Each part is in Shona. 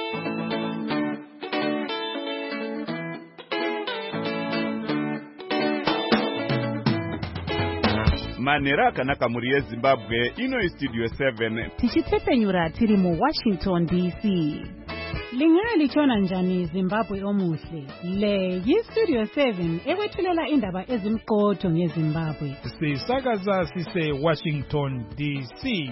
Manera akanaka muri yeZimbabwe ino Studio 7 tichitsepenyura tiri mu Washington DC. Lingali chona njani Zimbabwe omuhle. Le yiStudio 7 ewethulela indaba ezimqotho ngeZimbabwe. Sisakaza sise Washington DC.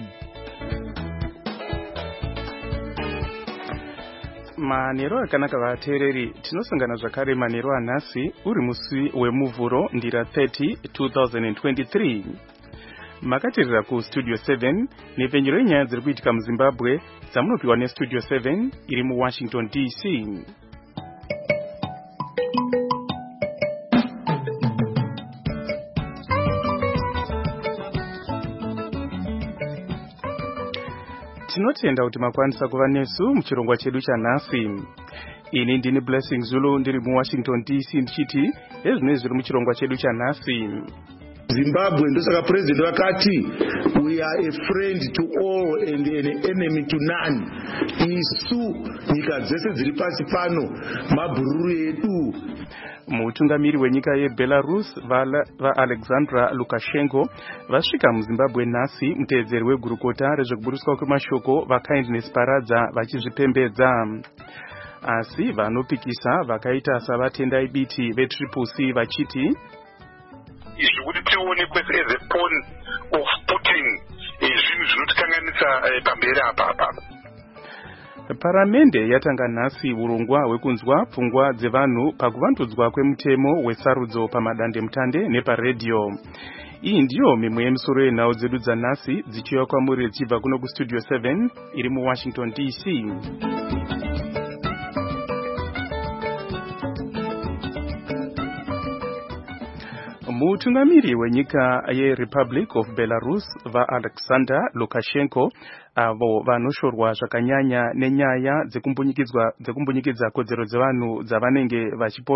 Manero akanaka vateereri, tinosangana zvakare manero anhasi uri musi wemuvhuro ndira 30 2023. Makateerera kuStudio 7 nepfenyuro yenyaya dziri kuitika muZimbabwe dzamunopiwa neStudio 7 iri muWashington DC. Tinotenda kuti makwanisa kuva nesu muchirongwa chedu chanhasi. Ini ndini Blessing Zulu ndiri muWashington DC ndichiti ezvine zviri muchirongwa chedu chanhasi. Zimbabwe ndosaka president vakati we are a friend to all and an enemy to none. Isu nyika dzese dziri pasi pano mabhururu edu. Mutungamiri wenyika yeBelarus vaAlexander Lukashenko vasvika muZimbabwe nhasi muteedzeri wegurukota rezvekuburitswa kwemashoko vaKindness Paradza vachizvipembedza. Asi vanopikisa vakaita savatendai biti veTriple-C vachiti izvi kuti tionekwe as a pawn of Putin zvinhu zvinotikanganisa pamberi apa. Paramende yatanga nhasi urongwa hwekunzwa pfungwa dzevanhu pakuvandudzwa kwemutemo wesarudzo pamadandemutande neparedhiyo. Iyi ndiyo mimwe yemisoro yenhau dzedu dzanhasi dzichiuya kwamuri dzichibva kuno kuStudio 7 iri muWashington DC. Mutungamiri wenyika yeRepublic of Belarus vaAlexander Lukashenko avo vanoshorwa zvakanyanya nenyaya dzekumbunyikidza kodzero dzevanhu dzavanenge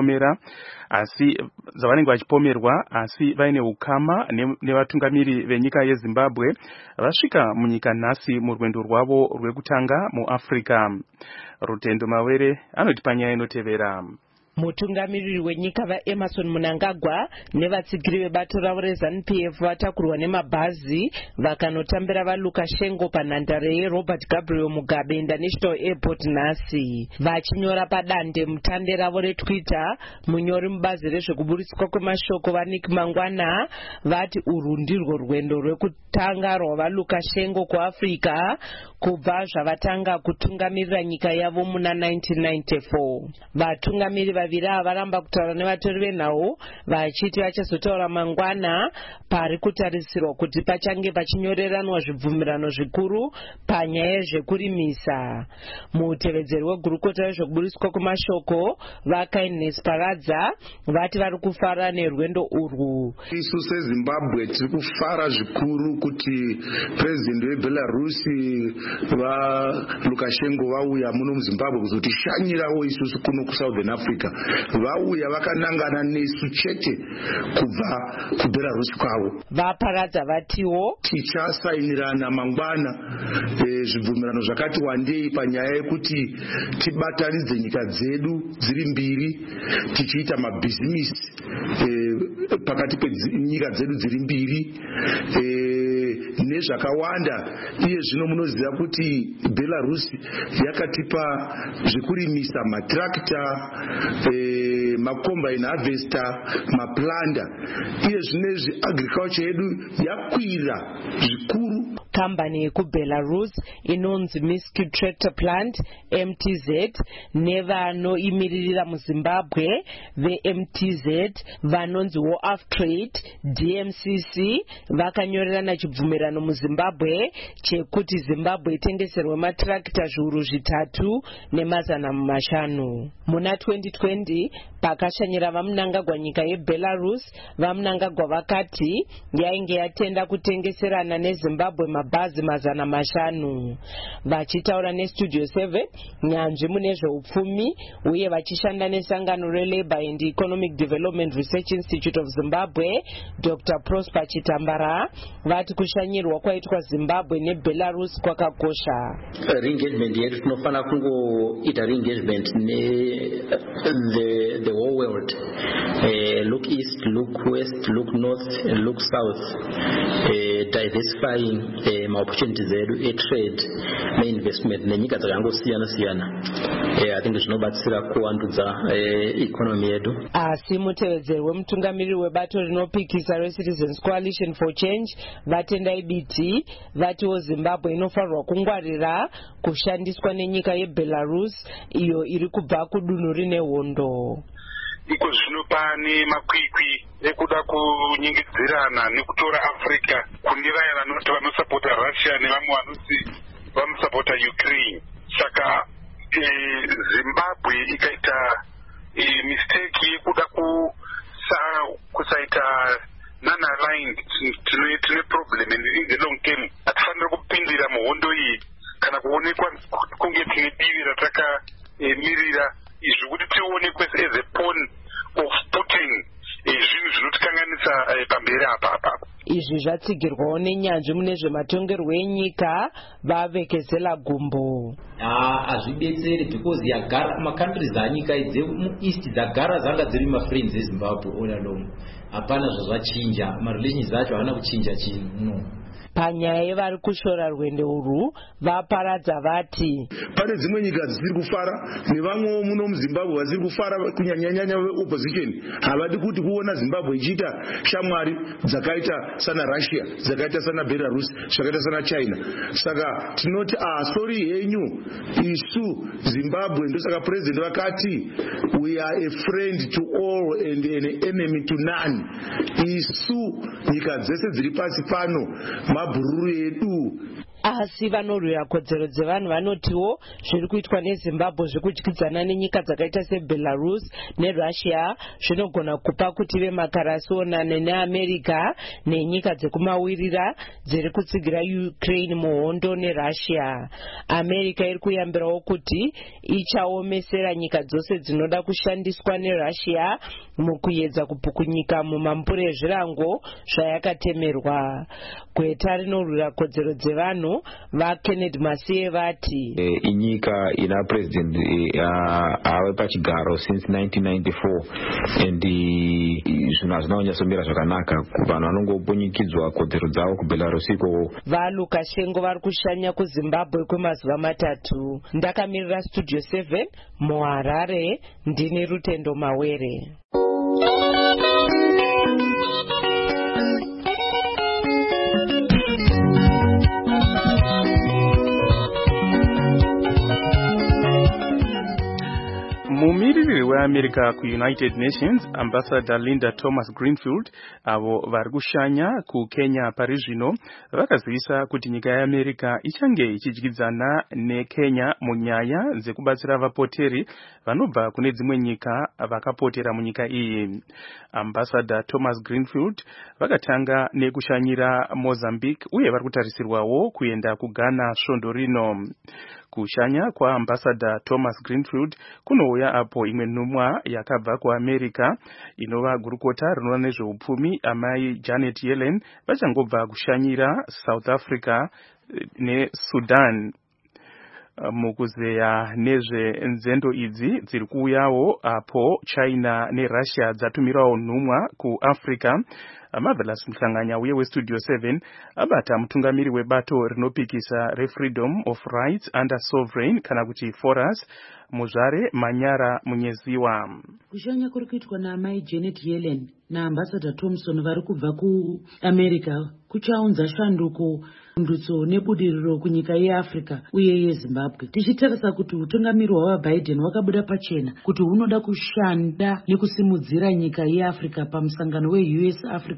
vachipomerwa asi vaine ukama nevatungamiri venyika yeZimbabwe vasvika munyika nhasi murwendo rwavo rwekutanga muAfrica. Rutendo Mawere anoti panyaya inotevera. Mutungamiriri wenyika vaEmerson Mnangagwa nevatsigiri vebato ravo reZANU-PF vatakurwa nemabhazi vakanotambira vaLukashenko panhandare yeRobert Gabriel Mugabe International Airport nhasi. Vachinyora padande mutande ravo reTwitter, munyori mubazi rezvekuburitswa kwemashoko vaNick Mangwana vati urwu ndirwo rwendo rwekutanga rwavaLukashenko kuAfrica kubva zvavatanga kutungamirira nyika yavo muna 1994. Vatungamiri vaviri varamba kutaura nevatori venhau vachiti vachazotaura mangwana pari kutarisirwa kuti pachange pachinyoreranwa zvibvumirano zvikuru panyaya yezvekurimisa. Mutevedzeri wegurukota rezvekuburitswa kwemashoko vaKindness Paradza vati vari kufara nerwendo urwu. Isu seZimbabwe tiri kufara zvikuru kuti president weBelarus vaLukashenko vauya muno muZimbabwe kuzotishanyirawo isusu kuno kuSouthern Africa. Vauya vakanangana nesu chete kubva kuBelarus kwavo. Vaparadza vatiwo tichasainirana mangwana zvibvumirano zvakati wandei panyaya yekuti tibatanidze nyika dzedu dziri mbiri tichiita mabhizinisi pakati penyika dzedu dziri mbiri nezvakawanda. Iye zvino munoziva kuti Belarus yakatipa zvekurimisa matrakta, macombine harvester, maplanda. Iye zvinezvi agriculture yedu yakwira zvikuru. Kambani yekuBelarus inonzi Miski Tractor Plant MTZ nevanoimiririra muZimbabwe veMTZ vanonzi War Trade DMCC vakanyorerana chibvumirano muZimbabwe chekuti Zimbabwe itengeserwe matrakta zviuru 3,500. Muna 2020 pakashanyira vamunangagwa nyika yeBelarus. Vamunangagwa vakati yainge yatenda kutengeserana neZimbabwe mabhazi 500. Vachitaura neStudio 7, nyanzvi mune zveupfumi uye vachishanda nesangano reLabour and Economic Development Research Institute of Zimbabwe, Dr. Prosper Chitambara, vati kushanyirwa kwaitwa Zimbabwe neBelarus kwakakosha. Re-engagement yetu tinofana kungoita re-engagement the whole world. Look east, look west, look north, and look south. Diversifying opportunities edu trade investment nenyika dzakangosiyana. I think zvinobatsira kuwandudza economy yedu. Asi mutevedzeri wemutungamiriri webato rinopikisa reCitizens Coalition for Change vatendai biti vatiwo Zimbabwe inofanirwa kungwarira kushandiswa nenyika yeBelarus iyo iri kubva kudunhu rine hondo. Iko zvino pane makwikwi ekuda kunyingidzirana nekutora Africa kune vaya vanoti vanosapota Russia nevamwe vanoti vanosapota Ukraine. Saka Zimbabwe ikaita mistake yekuda kusaita non-aligned tine problem in the long term. Hatifanira kupindira muhondo iyi kana kuonekwa kunge tine divi ratakamirira izvi kuti tionekwe as a pawn of putting zvinhu zvinotikanganisa pamberi apa. Izvi zvatsigirwawo nenyanzvi mune zvematongerwo enyika vavekezela gumbo. Hazvidetseri because yagara makantries anyika dzemueast dzagara dzanga dziri mafriends eZimbabwe all along. Hapana zvachinja, marelations acho havana kuchinja chinhu. Panyaya yevari kushora rwendo urwu vaparadza vati pane dzimwe nyika dzisiri kufara nevamwewo muno muZimbabwe vasiri kufara kunyanyanyanya veopposition havadi kuti kuona Zimbabwe ichiita shamwari dzakaita sana Russia, dzakaita sana Belarus, zvakaita sana China. Saka tinoti sorry henyu isu Zimbabwe ndosaka president vakati we are a friend to all and an enemy to none. Isu nyika dzese dziri pasi pano mabhururu edu. Asi vanorwira kodzero dzevanhu vanotiwo zviri kuitwa neZimbabwe zvekudyidzana nenyika dzakaita seBelarus neRussia zvinogona kupa kuti vemakara onane neAmerica nenyika dzekumawirira dziri kutsigira Ukraine muhondo neRussia. America iri kuyambirawo kuti ichaomesera nyika dzose dzinoda kushandiswa neRussia mukuedza kupukunyika mumambure ezvirango zvayakatemerwa. Gweta rinorwira kodzero dzevanhu vaKenneth Masiye vati inyika ina president ave pachigaro since 1994 and zvinhu hazvina kunyatsomira zvakanaka vanhu vanongopfunyikidzwa kodzero dzavo kuBelarus iko. vaLukashenko vari kushanya kuZimbabwe kwemazuva 3. Ndakamirira Studio 7 muHarare, ndini Rutendo Mawere. Mumiririri weAmerica kuUnited Nations, Ambassador Linda Thomas Greenfield, avo vari kushanya kuKenya pari zvino, vakazivisa kuti nyika yeAmerica ichange ichidyidzana neKenya munyaya dzekubatsira vapoteri vanobva kune dzimwe nyika vakapotera munyika iyi. Ambassador Thomas Greenfield vakatanga nekushanyira Mozambique uye vari kutarisirwawo kuenda kuGhana svondo rino. Kushanya kwa Ambassador Thomas Greenfield kunouya apo imwe nhumwa yakabva kuAmerica inova gurukota rinoona nezveupfumi amai Janet Yellen vachangobva kushanyira South Africa neSudan. Mukuzeya nezvenzendo idzi dziri kuuyawo apo China neRussia dzatumirawo nhumwa kuAfrica. Marvelous Mhlanganya uye weStudio 7 abata mutungamiri webato rinopikisa reFreedom of Rights Under Sovereign kana kuti FORAS Muzvare Manyara Munyeziwa. Kushanya kuri kuitwa naamai Janet Yellen naAmbassador Thompson vari kubva kuAmerica kuchaunza shanduko ndutso nebudiriro kunyika yeAfrica uye yeZimbabwe. Tichitarisa kuti utungamiri hwaBiden wakabuda pachena kuti hunoda kushanda nekusimudzira nyika yeAfrica pamusangano weUS Africa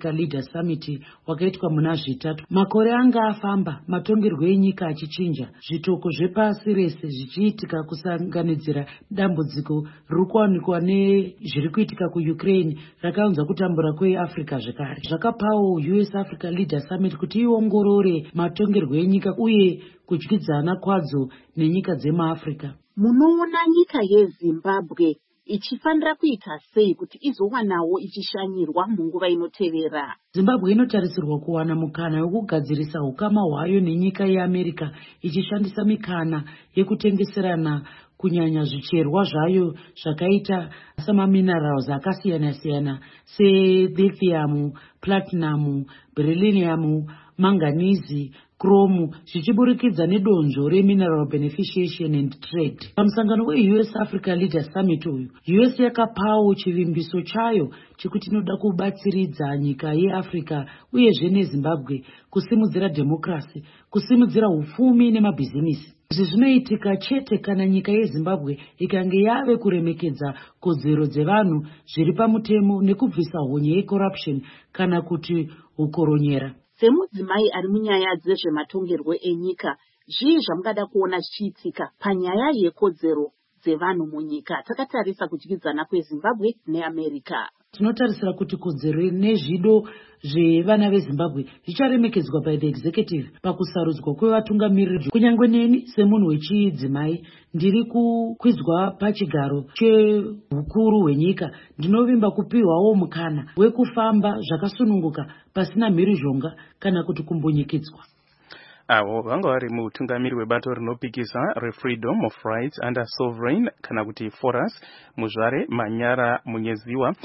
Africa Leaders Summit wakaitwa muna zvitatu. Makore anga afamba, matongerwo enyika achichinja, zvitoko zvepasi rese zvichiitika kusanganidzira dambudziko rikuwanikwa nezviri kuitika kuUkraine rakaunza kutambura kweAfrica zvekare. Zvakapawo US Africa Leaders Summit kuti iongorore matongerwo enyika uye kudyidzana kwadzo nenyika dzemaAfrica. Munoona nyika yeZimbabwe ichifanira kuita sei kuti izowanawo ichishanyirwa munguva inotevera? Zimbabwe inotarisirwa kuwana mukana wekugadzirisa ukama hwayo nenyika yeAmerica ichishandisa mikana yekutengeserana kunyanya zvicherwa zvayo zvakaita samaminerals akasiyana-siyana selithium, platinum, beryllium, manganese, chrome, zvichiburikidza nedonzvo remineral beneficiation and trade. Pamusangano weUS Africa Leaders Summit uyu, US yakapawo chivimbiso chayo chekuti inoda kubatsiridza nyika yeAfrica uyezve neZimbabwe kusimudzira demokrasi, kusimudzira ufumi nemabhizinisi. Izvi zvinoitika chete kana nyika yeZimbabwe ikange yave kuremekedza kodzero dzevanhu zviri pamutemo nekubvisa honye yecorruption kana kuti ukoronyera. Semudzimai ari munyaya dzezvematongerwo enyika, zvii zvamungada kuona zvichiitika panyaya yekodzero dzevanhu munyika takatarisa kudyidzana kweZimbabwe neAmerica? Tinotarisira kuti kodzero nezvido zvevana veZimbabwe zvicharemekedzwa by the executive pakusarudzwa kwevatungamiriri. Kunyangwe neni semunhu wechidzimai ndiri kukwidzwa pachigaro chehukuru hwenyika, ndinovimba kupiwawo mukana wekufamba zvakasununguka pasina mhirizhonga kana kuti kumbunyikidzwa. Avo vanga vari mutungamiri webato rinopikisa reFreedom of Rights under Sovereign kana kuti Forus Muzvare Manyara Munyeziwa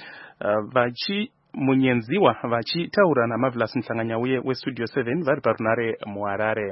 Munyenziwa vachitaura naMarvelous Mhlanganyauye weStudio 7 vari parunare muHarare.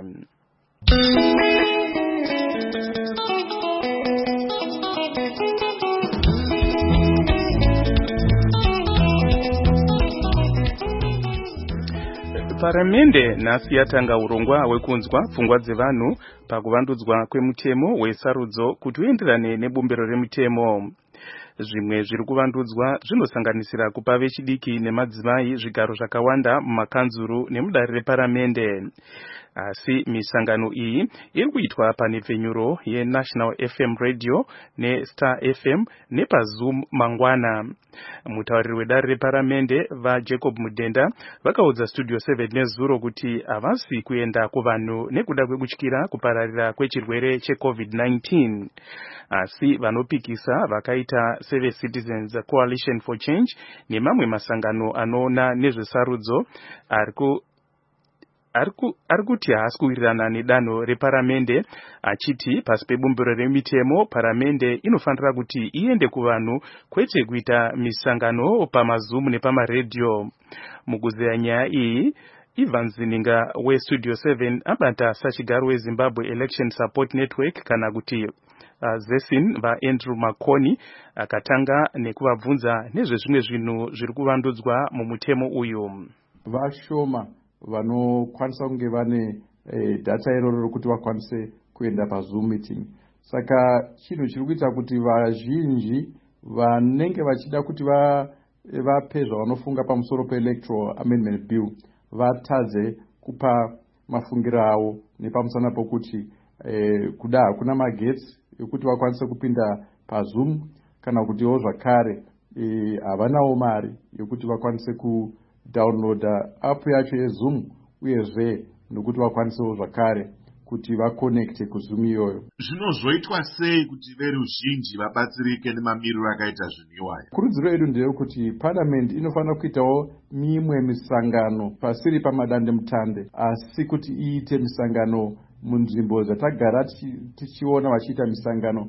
Paramende nhasi yatanga urongwa hwekunzwa pfungwa dzevanhu pakuvandudzwa kwemutemo wesarudzo kuti uenderane nebumbiro remutemo. Zvimwe zviri kuvandudzwa zvinosanganisira kupa vechidiki nemadzimai zvigaro zvakawanda mumakanzuru nemudare reparamende. Asi misangano iyi iri kuitwa panepfenyuro yeNational FM Radio neStar FM nepaZoom mangwana. Mutauriri wedare reparamende vaJacob Mudenda vakaudza Studio 7 nezuro kuti havasi kuenda kuvanhu nekuda kwekutyira kupararira kwechirwere cheCovid-19. Asi vanopikisa vakaita Save Citizens Coalition for Change nemamwe masangano anoona nezvesarudzo ari kuti haasi kuwirirana nedanho reparamende, achiti pasi pebumbiro remitemo paramende inofanira kuti iende kuvanhu kwete kuita misangano pamaZoom nepamaredhiyo. Mukuzeya nyaya iyi, Ivan Zininga weStudio 7 abata sachigaro weZimbabwe Election Support Network kana kuti Zesin vaAndrew Makoni akatanga nekuvabvunza nezvezvimwe zvinhu zviri kuvandudzwa mumutemo uyu. Vashoma vanokwanisa kunge vane data iroro rokuti vakwanise kuenda paZoom meeting. Saka chinhu chiri kuita kuti vazhinji vanenge vachida kuti vape zvavanofunga pamusoro peElectoral Amendment Bill vatadze kupa mafungiro avo nepamusana pokuti kuda hakuna magetsi ekuti vakwanise kupinda paZoom kana kutiwo zvakare havanawo mari yekuti vakwanise kudownloada app yacho yeZoom uyezve nokuti vakwanisewo zvakare kuti vakonekte kuZoom iyoyo. Zvinozoitwa sei kuti veruzhinji vabatsirike nemamiriro akaita zvinhiwa? Kurudziro yedu ndeyekuti Parliament inofanira kuitawo mimwe misangano pasiri pamadandemutande, asi kuti iite misangano munzvimbo dzatagara tichiona vachiita misangano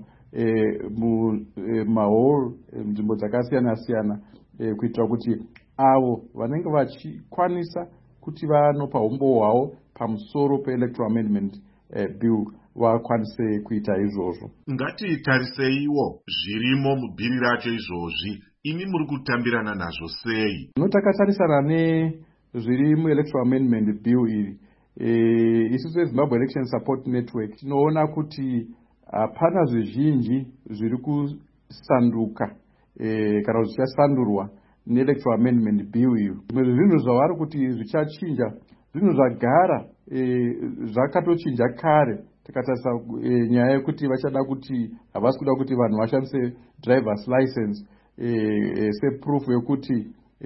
mumahall nzvimbo dzakasiyana-siyana, kuitira kuti avo vanenge vachikwanisa kuti vanopa umbo hwavo pamusoro peElectoral Amendment Bill vakwanise kuita izvozvo. Ngatitariseiwo zvirimo mubhiri racho izvozvi, imi muri kutambirana nazvo sei? Takatarisa nezviri muElectoral Amendment Bill iri, isusu Zimbabwe Election Support Network tinoona kuti hapana zvizhinji zviri kusanduka kana zvichasandurwa neelectoral amendment bill iyo. Zvimwe zvinhu zvavari kuti zvichachinja zvinhu zvagara zvakatochinja kare. Takatarisa nyaya yekuti vachada kuti havasi kuda kuti vanhu vashandise drivers license seproof yekuti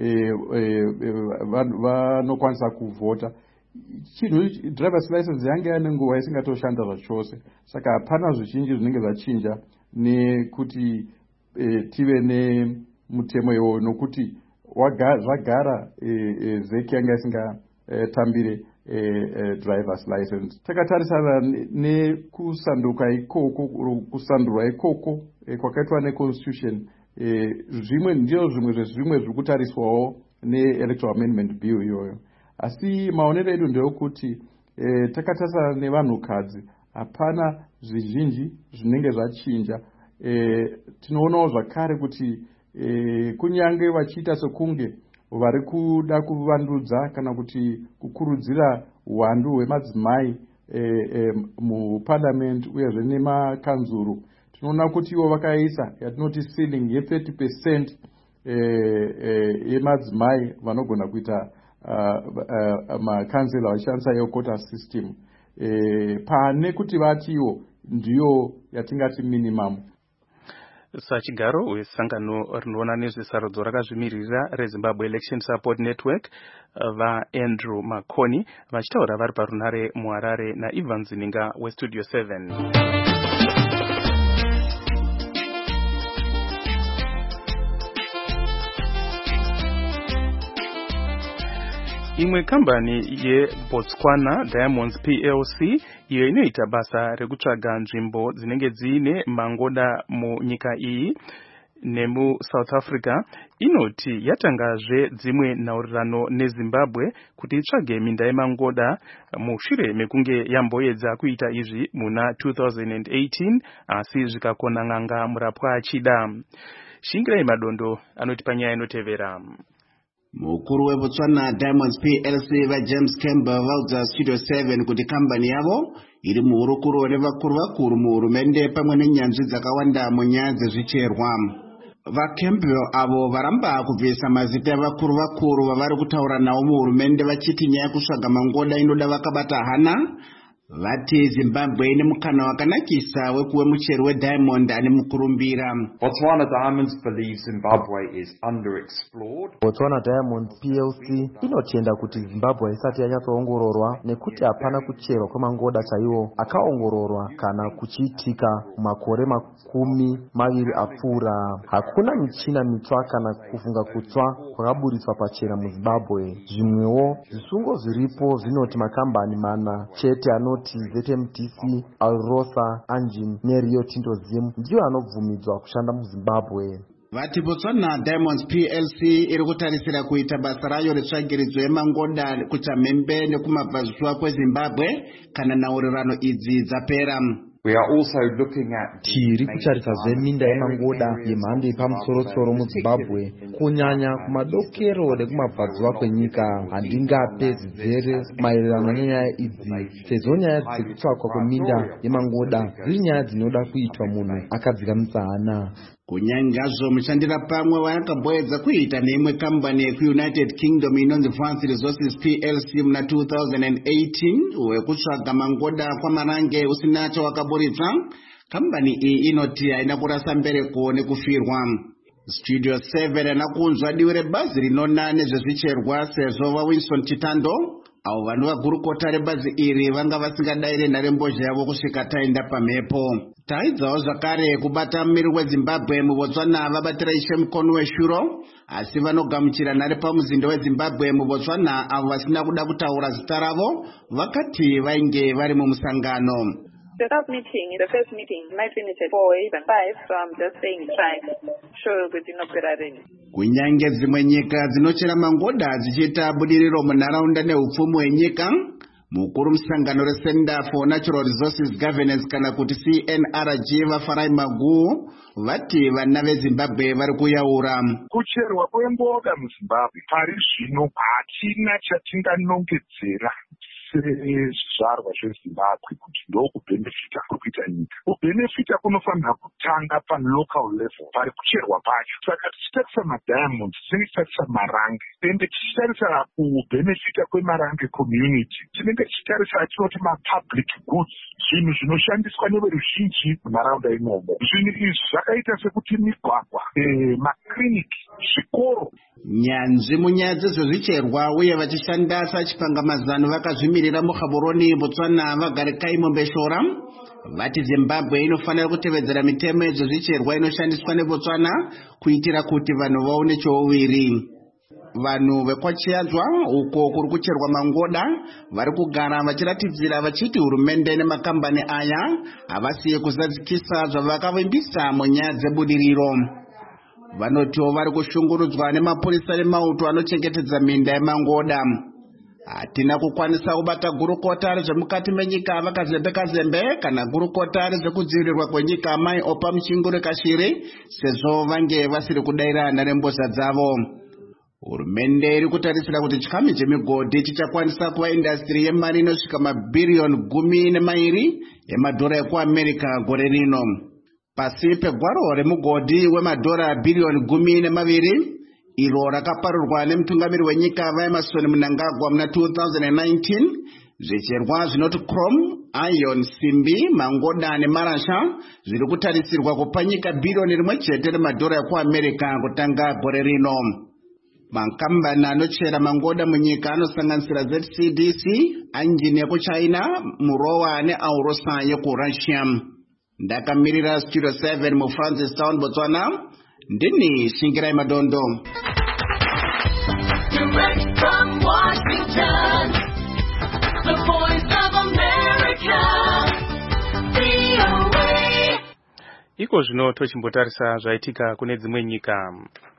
vanokwanisa kuvhota. Chinhu drivers license yange yane nguva isingatoshanda zvachose. Saka hapana zvizhinji zvinenge zvachinja nekuti tive nemutemo iwoyo, nokuti zvagara zeki yanga isingatambire drivers license. Takatarisana nekusanduka ikoko, kusandurwa ikoko kwakaitwa neconstitution, zvimwe zviri kutariswawo neelectoral amendment bill iyoyo. Asi maonero edu ndeokuti takatarisana nevanhukadzi hapana zvizhinji zvinenge zvachinja. Tinoonawo zvakare kuti kunyange vachiita sekunge vari kuda kuvandudza kana kuti kukurudzira uwandu hwemadzimai muparliament uyezve nemakanzuru, tinoona kuti ivo vakaisa yatinoti ceiling ye30% yemadzimai vanogona kuita makansela vachishandisa iyo quota system, pane kuti vatiwo ndiyo yatingati minimum. Sachigaro wesangano rinoona nezvesarudzo rakazvimirira reZimbabwe Election Support Network vaAndrew Makoni vachitaura vari parunare muHarare naIvan Zininga weStudio 7. Imwe kambani yeBotswana Diamonds PLC iyo inoita basa rekutsvaga nzvimbo dzinenge dziine mangoda munyika iyi nemuSouth Africa inoti yatangazve dzimwe nhaurirano neZimbabwe kuti itsvage minda yemangoda mushure mekunge yamboedza kuita izvi muna 2018 asi zvikakona n'anga murapwa achida. Shingirai Madondo anoti panyaya inotevera. Mukuru weBotswana Diamonds PLC James Campbell vaudza Studio 7 kuti kambani yavo iri muhurukuro nevakuru vakuru muhurumende pamwe nenyanzvi dzakawanda munyaya dzezvicherwa. VaCampbell avo varamba kubvisa mazita evakuru vakuru vavari kutaura navo muhurumende vachiti nyaya kusvaga mangoda inoda vakabata hana. Vati Zimbabwe ine mukana wakanakisa wekuwe muchero weDiamond ane mukurumbira. Botswana Diamonds believes Zimbabwe is underexplored. Botswana Diamonds PLC inotenda kuti Zimbabwe haisati yanyatsoongororwa nekuti hapana kucherwa kwemangoda chaiwo akaongororwa kana kuchiitika makore 20 apfuura. Hakuna michina mitsva kana kufunga kutsva kwakaburitswa pachena muZimbabwe. Zvimwewo zvisungo zviripo zvinoti makambani mana chete anoti ZMTC, Alrosa, Angin neRio Tinto Zim ndiyo anobvumidzwa kushanda muZimbabwe. Vati Botswana Diamonds PLC iri kutarisira kuita basa rayo retsvagiridzo yemangoda kuChamhembe nekumabvazuva kweZimbabwe kana nhaurirano idzi dzapera. We are also looking at tiri kutarisa minda yemangoda yemhando yepamusoro muZimbabwe kunyanya kumadokero nekumabvazuva kwenyika. Handingape zizere maererano nenyaya idzi sezvo nyaya dzekutsvakwa kweminda yemangoda dziri nyaya dzinoda kuitwa munhu akadzika mutsahana. Kunyangazvo mushandira pamwe vayakabhoedza kuita neimwe kambani yekuUnited Kingdom inonzi Vance Resources PLC muna 2018 wekutsvaga mangoda kwamarange usina chawakaburitsa. Kambani iyi inoti haina kurasa mbereko nekufirwa. Studio 7 anakunzwa divi rebazi rinona nezvezvicherwa sezvo vaWinston Chitando avo vanhu vagurukota rebazi iri vanga vasingadaire nharembozha yavo kusvika taenda pamhepo. Taidzawo zvakare kubata mumiri weZimbabwe muBotswana vabatira Ishe Mukono weShuro asi vanogamuchira nhare pamuzinda weZimbabwe muBotswana avo vasina kuda kutaura zita ravo vakati vainge vari mumusangano. The first meeting might finish at 4 or even 5, so I'm just saying try. Sure kuti inopera rini. Kunyange dzimwe nyika dzinochera mangoda dzichiita budiriro munharaunda neupfumi hwenyika, mukuru musangano reCenter for Natural Resources Governance kana kuti CNRG vaFarai Maguo vati vana veZimbabwe vari kuyaura. Kucherwa kwemboga muZimbabwe pari zvino hatina chatinganongedzera sezvizvarwa zvezimbabwe kuti ndokubhenefita kuri kuita nyika. Kubhenefita kunofanira kutanga palocal level pari kucherwa pacho. Saka tichitarisa madiamonds tinenge tichitarisa marange, ende tichitarisa kubhenefita kwemarange community tinenge tichitarisa tinoti mapublic goods, zvinhu zvinoshandiswa neveruzhinji munharaunda imomo. Zvinhu izvi zvakaita sekuti migwagwa, makiriniki, zvikoro. Nyanzvi munyaya dzezvezvicherwa uye vachishanda sachipangamazano vakazvimirira muGaborone, Botswana vagare Kaimombeshora vati Zimbabwe inofanira kutevedzera mitemo yezvezvicherwa inoshandiswa neBotswana kuitira kuti vanhu vaone chouviri. Vanhu vekwaChiadzwa uko kuri kucherwa mangoda vari kugara vachiratidzira vachiti hurumende nemakambani aya havasiye kuzadzikisa zvavakavimbisa munyaya dzebudiriro. Vanotiwo vari kushungurudzwa nemapurisa emauto anochengetedza minda yemangoda. Hatina kukwanisa kubata gurukota rezvemukati menyika vakazembe kana gurukota rezvekudzivirirwa kwenyika Mai Opa Muchinguri Kashiri sezvo vange vasiri kudairana nembozha dzavo. Hurumende iri kutarisira kuti chikamu chemigodhi chichakwanisa kuva indastiri yemari inosvika mabhiriyoni 12 yemadhora ekuAmerica gore rino. Pasi pegwaro remugodhi wemadhora bhiriyoni 12 iro rakaparurwa nemutungamiri wenyika vaEmerson Mnangagwa muna 2019, zvicherwa zvinoti chrome, iron, simbi, mangoda nemarasha zviri kutarisirwa kupa nyika bhiriyoni 1 remadhora ekuAmerica kutanga gore rino. Makambani anochera mangoda munyika anosanganisira ZCDC, Engine yekuChina, Murowa neAurosa yekuRussia. Ndakamirira Studio 7 muFrancistown, Botswana, ndini Shingirai Madondo. Direct from Washington, the voice of America, VOA. Iko zvino tochimbotarisa zvaitika kune dzimwe nyika.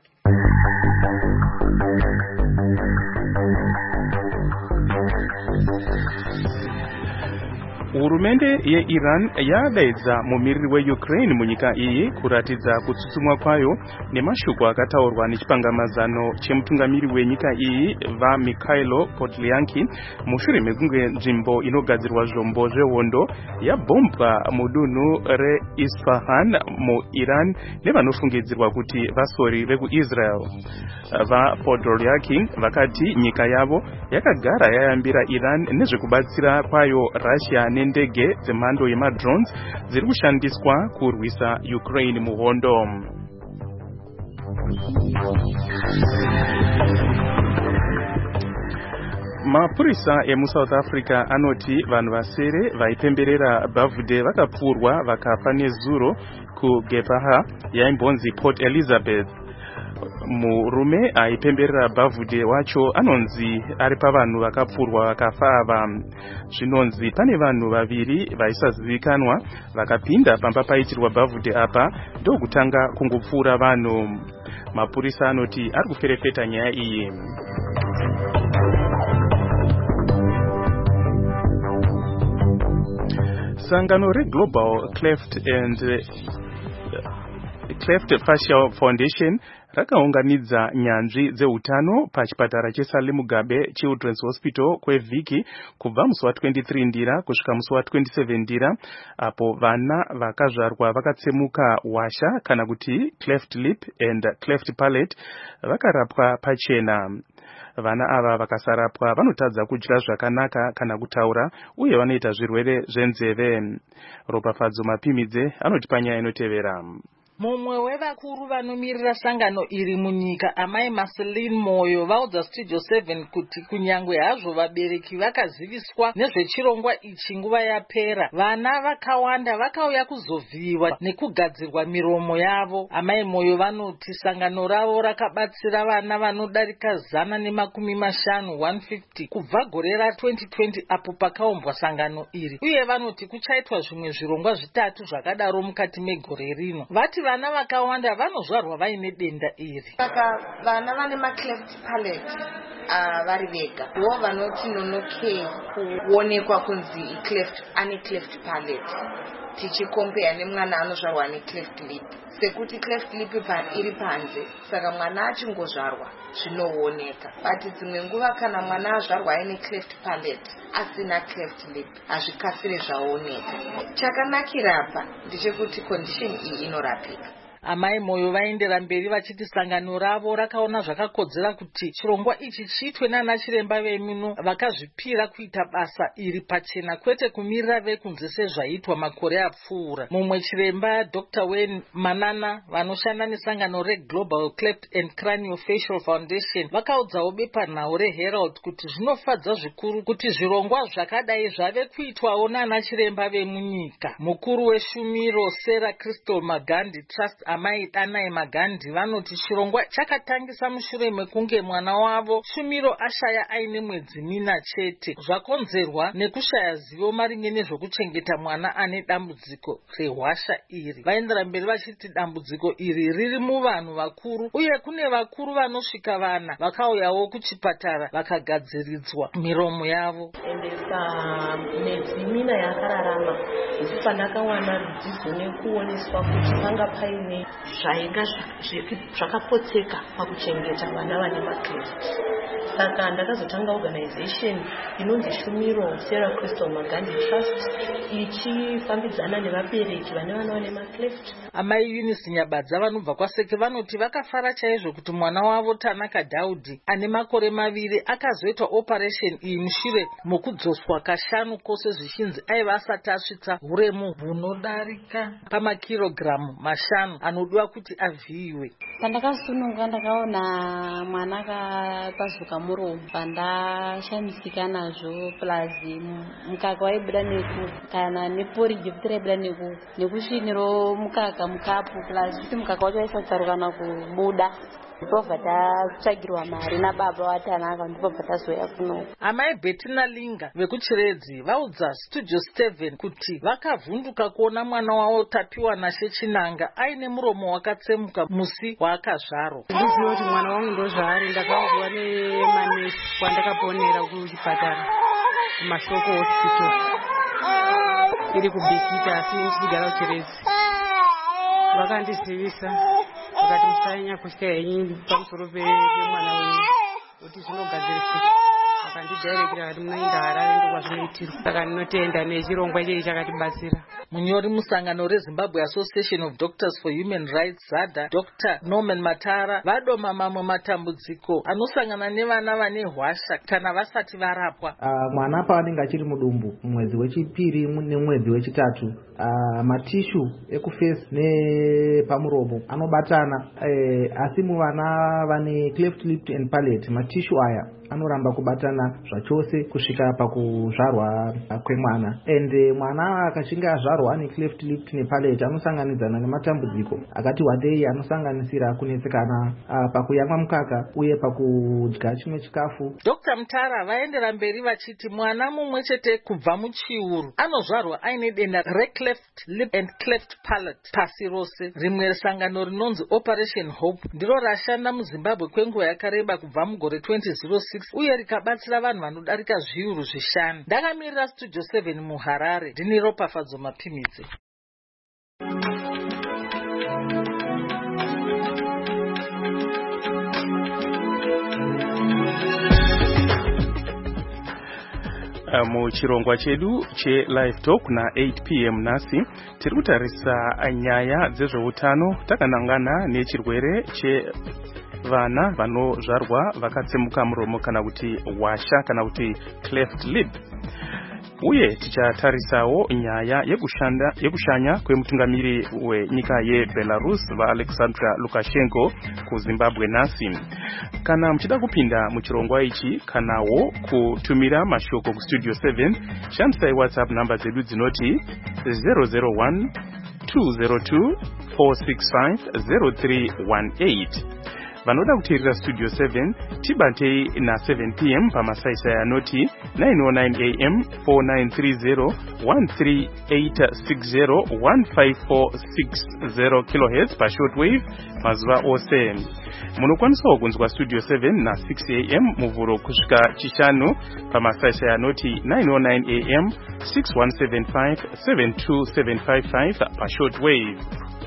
Hurumende yeIran yadaidza mumiriri weUkraine munyika iyi kuratidza kutsutsumwa kwayo nemashoko akataurwa nechipangamazano chemutungamiri wenyika iyi vaMikhailo Podolyanki mushure mekunge nzvimbo inogadzirwa zvombo zvehondo yabhombwa mudunhu reIsfahan muIran nevanofungidzirwa kuti vasori vekuIsrael. VaPodolyanki vakati nyika yavo yakagara yayambira Iran nezvekubatsira kwayo Russia ndege dzemhando yemadrones dziri kushandiswa kurwisa Ukraine muhondo. Mapurisa emuSouth Africa anoti vanhu vasere vaipemberera bhavhudhe vakapfurwa vakafa nezuro kuGepaha yaimbonzi Port Elizabeth. Murume aipemberera bhavhudhe wacho anonzi ari pavanhu vakapfurwa vakafa ava. Zvinonzi pane vanhu vaviri vaisazivikanwa vakapinda pamba paitirwa bhavhudhe apa ndokutanga kungopfuura vanhu. Mapurisa anoti ari kuferefeta nyaya iyi. Sangano reGlobal Cleft Facial Foundation rakaunganidza nyanzvi dzeutano pachipatara cheSally Mugabe Children's Hospital kwevhiki kubva musi wa23 Ndira kusvika musi wa27 Ndira, apo vana vakazvarwa vakatsemuka washa kana kuti cleft lip and cleft palate vakarapwa pachena. Vana ava vakasarapwa vanotadza kudya zvakanaka kana kutaura uye vanoita zvirwere zvenzeve. Ropafadzo Mapimidze anoti panyaya inotevera. Mumwe wevakuru vanomirira sangano iri munyika Amai Marceline Moyo vaudza Studio 7 kuti kunyangwe hazvo vabereki vakaziviswa nezvechirongwa ichi nguva yapera, vana vakawanda vakauya kuzovhiyiwa nekugadzirwa miromo yavo. Amai Moyo vanoti sangano ravo rakabatsira vana vanodarika 150 kubva gore ra2020 apo pakaumbwa sangano iri, uye vanoti kuchaitwa zvimwe zvirongwa zvitatu zvakadaro mukati megore rino. Vati vana vakawanda vanozvarwa vaine denda iri. Saka vana vane macleft palate vari vega vo vanoti nonokei kuonekwa kunzi ane cleft palate. tichikompeya nemwana anozvarwa necleft lip, sekuti cleft lip iri panze, saka mwana achingozvarwa zvinooneka. But dzimwe nguva kana mwana azvarwa aine cleft palate asina cleft lip hazvikasire zvaoneka. Chakanakira apa ndechekuti condition iyi inorapika. Amai Moyo vaendera mberi vachiti sangano ravo rakaona zvakakodzera kuti chirongwa ichi chiitwe nana chiremba vemuno vakazvipira kuita basa iri pachena, kwete kumirira vekunze sezvaitwa makore apfuura. Mumwe chiremba Dr. Wayne Manana vanoshanda nesangano reGlobal Cleft and Craniofacial Foundation vakaudzawo bepanhau reHerald kuti zvinofadza zvikuru kuti zvirongwa zvakadai zvave kuitwawo nana chiremba vemunyika. Mukuru weshumiro Sarah Crystal Magandi Trust amai Danai Magandi vanoti chirongwa chakatangisa mushure mekunge mwana wavo Shumiro ashaya aine mwedzi 4 chete, zvakonzerwa nekushaya zivo maringe nezvokuchengeta mwana ane dambudziko rehwasha iri. Vaendera mberi vachiti dambudziko iri riri muvanhu vakuru, uye kune vakuru vanosvika vana vakauyawo kuchipatara vakagadziridzwa miromo yavo. Endesa mwedzi 4 yakararama isu pandakawana rudzidzo nekuoneswa kuti panga paine zvainga zvakapotseka pakuchengeta vana vane macleft. Saka ndakazotanga organization inonzi Shumiro Sarah Crystal Magandi Trust ichifambidzana nevabereki vane vana vane macleft. Amai Eunice Nyabadza vanobva kwaSeke vanoti vakafara chaizvo kuti mwana wavo Tanaka Daudi ane makore 2 akazoitwa operation iyi mushure mokudzoswa kashanu kose zvichinzi aiva asati asvitsa uremu hunodarika pamakirogiramu 5 anodiwa kuti avhiyiwe. Pandakasununga ndakaona mwana akapasuka muromo, pandashamisika nazvo plus mukaka waibuda kana neporiji kuti raibuda nekusviniro mukaka mukapu plus kuti mukaka wacho waisatsaruka kubuda. Ndobva tatsvagirwa mari nababa waTanaka, ndobva tazoya kuno. Amai Bettina Linga vekuchiredzi vaudza Studio 7 kuti vakavhunduka kuona mwana wavo Tapiwa Nashe Chinanga aine muromo wakatsemuka musi waakazvarwa. Ndiziva kuti mwana wangu ndozvaari, ndakaudzwa nemanesi kwandakaponera kuchipatara kuMashoko Hospital iri kuBikita, asi ndichigara kuchiredzi. Vakandizivisa vakati musainya kusvika henyu pamusoro pemwana wenyu kuti zvinogadzirisika. Vakandidirekera kuti munoenda Harare ndokwazvinoitirwa. Saka ndinotenda nechirongwa ichechi chakatibatsira. Munyori musangano reZimbabwe Association of Doctors for Human Rights ZADA Dr. Norman Matara vadoma mamwe matambudziko anosangana nevana vane hwasha kana vasati varapwa. Mwana paanenge achiri mudumbu mwedzi wechipiri nemwedzi wechitatu, matishu ekufesi nepamuromo anobatana, asi muvana vane cleft lip and palate matishu aya anoramba kubatana zvachose kusvika pakuzvarwa kwemwana. Ende mwana akachinge azvarwa ane cleft lip nepalate anosanganidzana nematambudziko akati wadei, anosanganisira kunetsekana pakuyamwa mukaka uye pakudya chimwe chikafu. Dr. Mtara vaendera mberi vachiti mwana mumwe chete kubva muchiuru anozvarwa aine denda recleft lip and cleft palate pasi rose. Rimwe sangano rinonzi Operation Hope ndiro rashanda muZimbabwe kwenguva yakareba kubva mugore 2006 uye rikabatsira vanhu vanodarika 5,000. Ndakamirira Studio 7 muHarare, ndini Ropafadzo Mapimidze. Muchirongwa chedu che-Live Talk na 8 p.m. nasi tiri kutarisa nyaya dzezveutano takanangana nechirwere chevana vanozvarwa vakatsemuka muromo kana kuti hwasha kana kuti cleft lip. Uye tichatarisawo nyaya yekushanya kwemutungamiri wenyika yeBelarus vaAlexander Lukashenko kuZimbabwe nasi. Kana muchida kupinda muchirongwa ichi kanawo kutumira mashoko kuStudio 7, shandisai WhatsApp namba dzedu dzinoti 001 202 465 0318. vanoda kuteerera studio 7 tibatei na 7 pm pamasaisai anoti 909 am 4930 13860 15460 kHz pashortwave mazuva ose. Munokwanisawo kunzwa studio 7 na 6 am muvhuro kusvika chishanu pamasaisai anoti 909 am 6175 72755 pashortwave.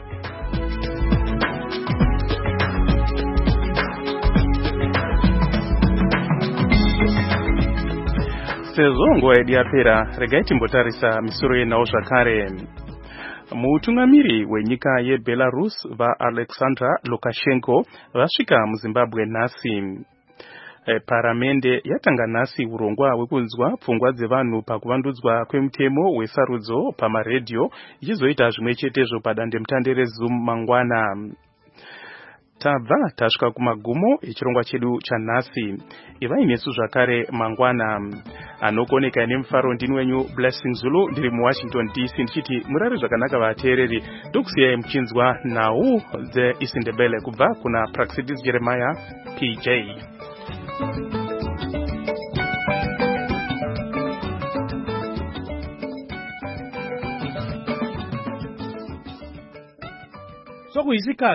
Sezvo nguva yedu yapera, regai timbotarisa misoro yenawo zvakare. Mutungamiri wenyika yeBelarus vaAlexander Lukashenko vasvika muZimbabwe nhasi. Paramende yatanga nhasi urongwa hwekunzwa pfungwa dzevanhu pakuvandudzwa kwemutemo wesarudzo pamaredhiyo ichizoita zvimwe chetezvo padandemutande reZoom mangwana. Tabva tasvika kumagumo echirongwa chedu chanhasi. Ivai nesu zvakare mangwana. Anokoneka nemufaro ndini wenyu Blessing Zulu, ndiri muWashington DC ndichiti murare zvakanaka vateereri, ndokusiyai muchinzwa nhau dzeIsindebele kubva kuna Praxidis Jeremiah PJ. Sokuisika